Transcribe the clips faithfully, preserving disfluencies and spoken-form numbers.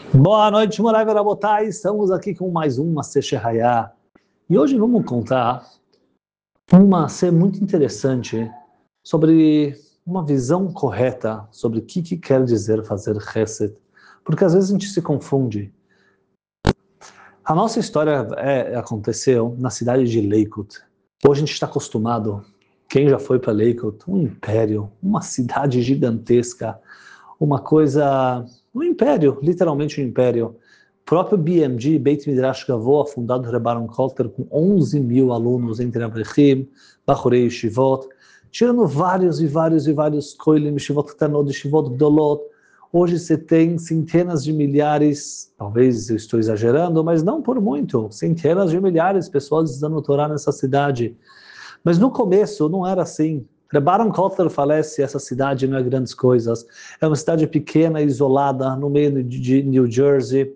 Boa noite, Morai Verabotai. Estamos aqui com mais uma Sechehayá. E hoje vamos contar uma ser muito interessante sobre uma visão correta sobre o que, que quer dizer fazer Chesed. Porque às vezes a gente se confunde. A nossa história é, aconteceu na cidade de Lakewood. Hoje a gente está acostumado, quem já foi para Lakewood, um império, uma cidade gigantesca, uma coisa, um império, literalmente um império. O próprio B M G, Beit Midrash Gavoa, fundado por Baron Kolter, com onze mil alunos entre Avrechim, Bachurei Yeshivot, tirando vários e vários e vários Koilim, Yeshivot Ktanot, Yeshivot Gdolot. Hoje você tem centenas de milhares, talvez eu estou exagerando, mas não por muito, centenas de milhares de pessoas estudando Torá nessa cidade. Mas no começo não era assim. Baron Kotler falece, essa cidade não é grandes coisas. É uma cidade pequena, isolada, no meio de New Jersey.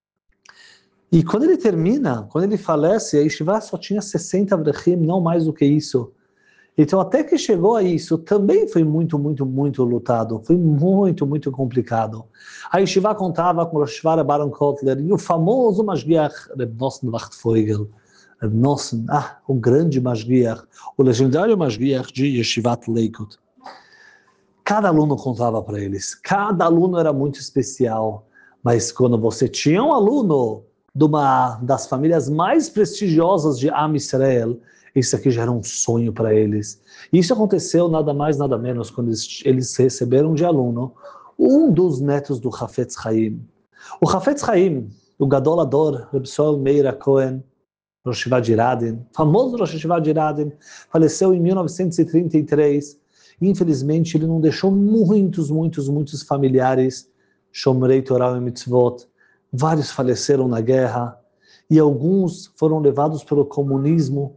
E quando ele termina, quando ele falece, a Yeshiva só tinha sessenta avrechim, não mais do que isso. Então, até que chegou a isso, também foi muito, muito, muito lutado. Foi muito, muito complicado. A Yeshiva contava com o Rosh Yeshiva Baron Kotler e o famoso Mashgiach Reb Nosson Wachtfogel. Reb Nosson, ah, o grande Mashgiach, o legendário Mashgiach de Yeshivat Lakewood. Cada aluno contava para eles. Cada aluno era muito especial. Mas quando você tinha um aluno de uma das famílias mais prestigiosas de Am Israel, isso aqui já era um sonho para eles. E isso aconteceu nada mais, nada menos, quando eles, eles receberam de aluno um dos netos do Hafetz Chaim. O Hafetz Chaim, o Gadol Ador, Reb Sol Meir Cohen, Rosh Yeshiva de Radin, famoso Rosh Yeshiva de Radin, faleceu em mil novecentos e trinta e três. Infelizmente, ele não deixou muitos, muitos, muitos familiares, Shomrei Torah e Mitzvot. Vários faleceram na guerra, e alguns foram levados pelo comunismo.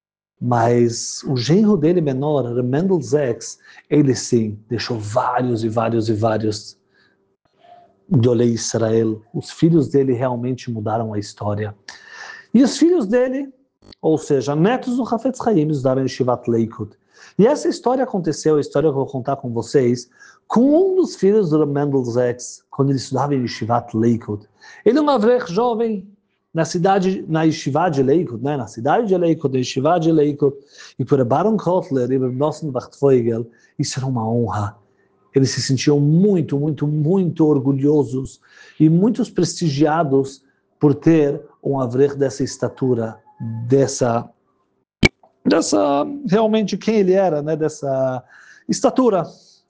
Mas o genro dele menor, Mendel Zex, ele sim, deixou vários e vários e vários Gedolei Israel. Os filhos dele realmente mudaram a história. E os filhos dele, ou seja, netos do Hafetz Chaim, estudaram em Yeshivat Lakewood. E essa história aconteceu, a história que eu vou contar com vocês, com um dos filhos do Mendel Zex, quando ele estudava em Yeshivat Lakewood. Ele é um avrech jovem, na cidade, na Yeshiva de Lakewood, né? na cidade de Lakewood, na Yeshiva de Lakewood, e por Baron Kotler e Nosson Wachtfogel, isso era uma honra. Eles se sentiam muito, muito, muito orgulhosos e muito prestigiados por ter um avrech dessa estatura, dessa, dessa, realmente quem ele era, né? Dessa estatura.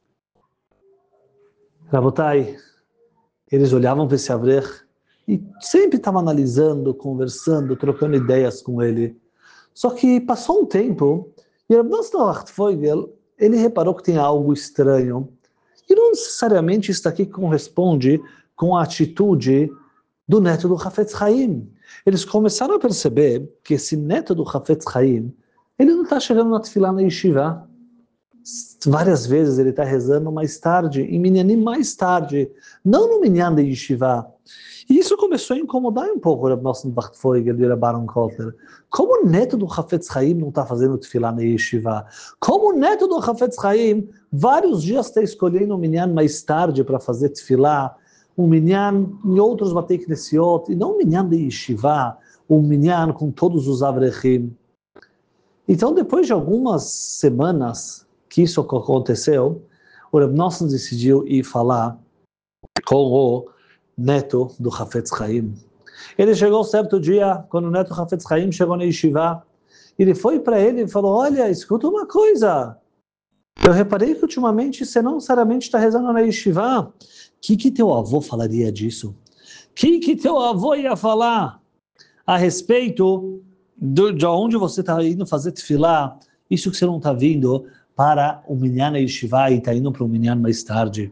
Rabotai, eles olhavam para esse avrech e sempre estava analisando, conversando, trocando ideias com ele. Só que passou um tempo, e o Nosson Wachtfogel, ele reparou que tem algo estranho. E não necessariamente isso aqui corresponde com a atitude do neto do Hafetz Chaim. Eles começaram a perceber que esse neto do Hafetz Chaim, ele não está chegando na tefilá na yeshiva. Várias vezes ele está rezando mais tarde, em minyanim mais tarde, não no minyan da yeshiva. E isso começou a incomodar um pouco o Reb Nosson Wachtfogel e o Baron Kotler. Como o neto do Hafetz Chaim não está fazendo tefilá na yeshiva? Como o neto do Hafetz Chaim vários dias está escolhendo um minyan mais tarde para fazer tefilá, um minyan em outros batei knesiot, e não um minyan de yeshiva, um minyan com todos os avrechim. Então, depois de algumas semanas que isso aconteceu, o Reb Nosson decidiu ir falar com o neto do Hafetz Chaim. Ele chegou certo dia, quando o neto do Hafetz Chaim chegou na yeshiva, ele foi para ele e falou: olha, escuta uma coisa, eu reparei que ultimamente você não necessariamente está rezando na yeshiva. O que que teu avô falaria disso? O que que teu avô ia falar a respeito do, de onde você está indo fazer tefilá, isso que você não está vindo para o minyan na yeshiva e está indo para o minyan mais tarde?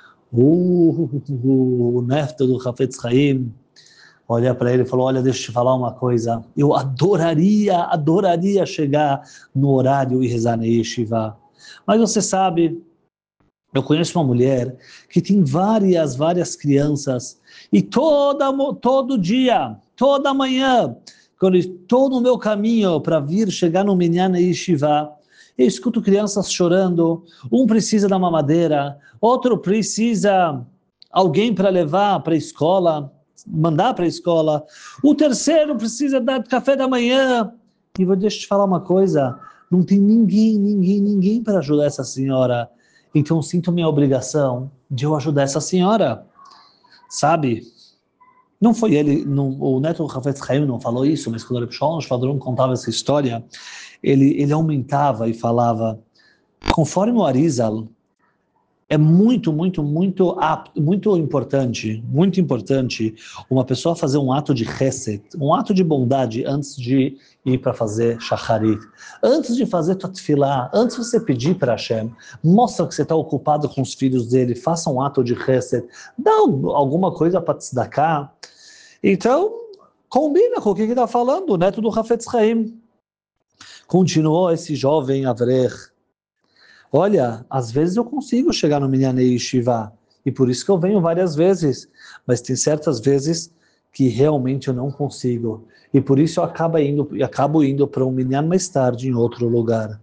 Uh, o neto do Hafetz Chaim olha para ele e falou: olha, deixa eu te falar uma coisa, eu adoraria, adoraria chegar no horário e rezar na yeshiva, mas você sabe, eu conheço uma mulher que tem várias, várias crianças, e toda, todo dia, toda manhã, quando eu estou no meu caminho para vir chegar no minyan na yeshiva, eu escuto crianças chorando, um precisa da mamadeira, outro precisa alguém para levar para a escola, mandar para a escola. O terceiro precisa dar café da manhã. E vou deixa eu te falar uma coisa, não tem ninguém, ninguém, ninguém para ajudar essa senhora. Então sinto minha obrigação de eu ajudar essa senhora. Sabe? Não foi ele, não, o neto do Hafetz Haim não falou isso, mas quando o Shlomo Shvadron contava essa história, ele, ele aumentava e falava, conforme o Arizal, é muito, muito, muito apto, muito importante, muito importante uma pessoa fazer um ato de chesed, um ato de bondade antes de ir para fazer shacharit. Antes de fazer tua tefilá, antes de você pedir para Hashem, mostra que você está ocupado com os filhos dele, faça um ato de chesed, dá alguma coisa para tzedakah. Então, combina com o que ele está falando, o neto do Hafetz Haim. Continuou esse jovem Avrech. Olha, às vezes eu consigo chegar no Minyanei Yeshiva, e por isso que eu venho várias vezes, mas tem certas vezes que realmente eu não consigo, e por isso eu acabo indo, acabo indo para um Minyan mais tarde em outro lugar.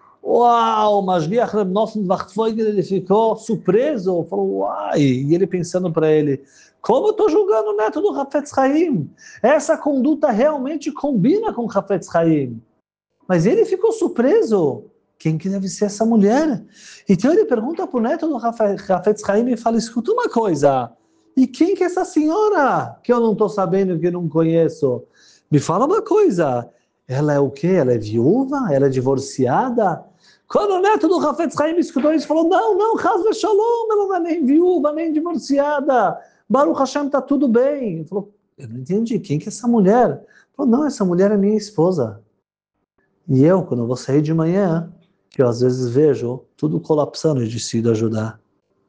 Uau, mas nosso ele ficou surpreso, falou, uai, e ele pensando para ele, como eu estou julgando o neto do Hafetz Haim? Essa conduta realmente combina com o Hafetz Haim. Mas ele ficou surpreso. Quem que deve ser essa mulher? Então ele pergunta para o neto do Hafetz Haim e fala, escuta uma coisa, e quem que é essa senhora que eu não estou sabendo, que eu não conheço? Me fala uma coisa, ela é o quê? Ela é viúva? Ela é divorciada? Quando o neto do Hafetz Haim escutou isso, falou, não, não, Chas v'Shalom, ela não é nem viúva, nem divorciada, Baruch Hashem, está tudo bem. Ele falou, eu não entendi, quem que é essa mulher? Ele falou, não, essa mulher é minha esposa. E eu, quando eu vou sair de manhã, que eu às vezes vejo tudo colapsando e decido ajudar.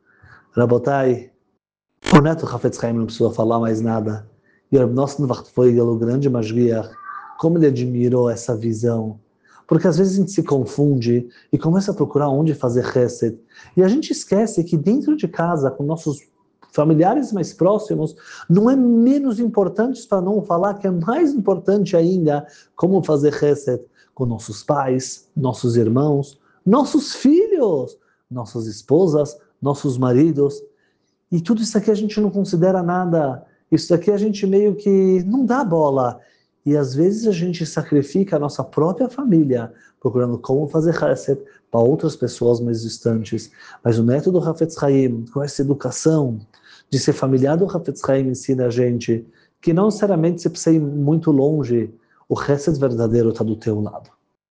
Rabotai, o neto Hafetz Haim não precisa falar mais nada. E o nosso foi o grande Mashgiach, como ele admirou essa visão. Porque às vezes a gente se confunde e começa a procurar onde fazer chesed. E a gente esquece que dentro de casa, com nossos familiares mais próximos, não é menos importante, para não falar que é mais importante ainda, como fazer chesed com nossos pais, nossos irmãos, nossos filhos, nossas esposas, nossos maridos. E tudo isso aqui a gente não considera nada. Isso aqui a gente meio que não dá bola. E às vezes a gente sacrifica a nossa própria família, procurando como fazer chesed para outras pessoas mais distantes. Mas o neto do Hafetz Haim, com essa educação de ser familiar do Hafetz Haim, ensina a gente que não necessariamente você precisa ir muito longe, o chesed verdadeiro está do teu lado.